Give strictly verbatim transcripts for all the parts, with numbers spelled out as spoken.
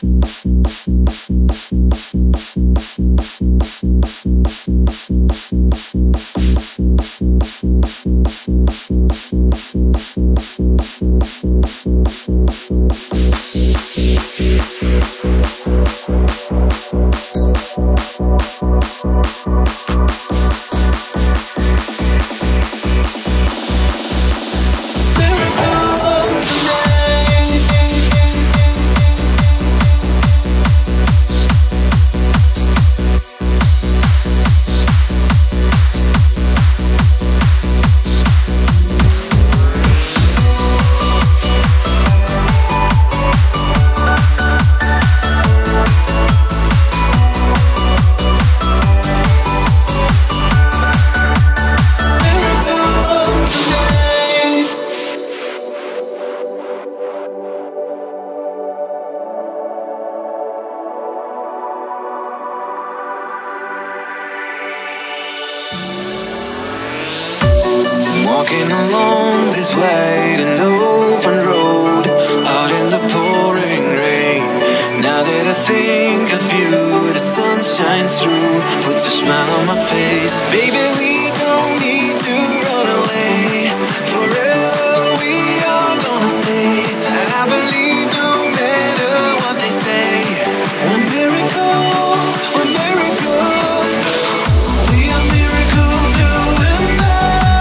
Walking along this wide and open road, out in the pouring rain. Now that I think of you, the sun shines through, puts a smile on my face. Baby, we don't need to run away. Forever we are gonna stay. I believe no matter what they say. We're miracles, we're miracles. We are miracles, you and I.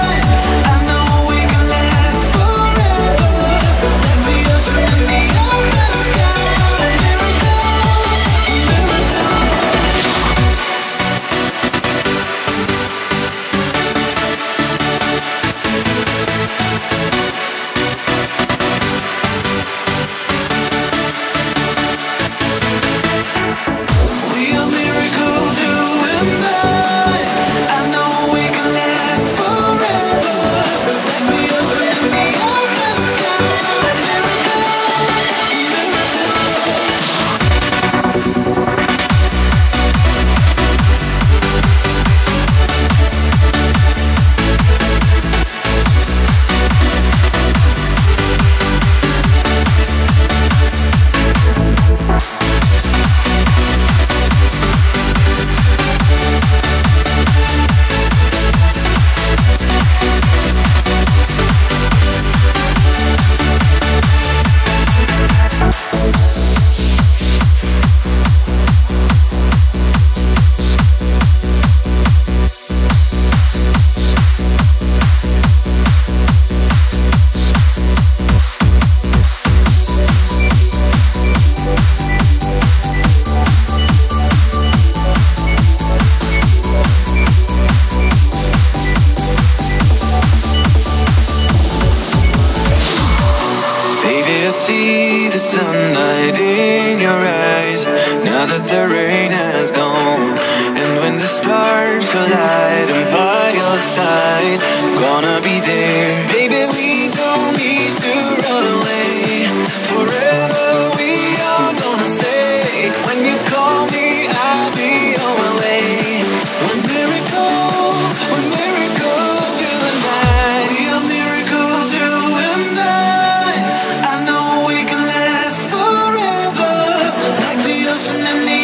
See the sunlight in your eyes, now that the rain has gone. And when the stars collide, I'm by your side, gonna be there. Baby, we don't need to run away. Forever we are gonna stay. When you call me, I'll be on my way. We're miracles, we're miracles, you and I. We are miracles, you and I. And the ocean and the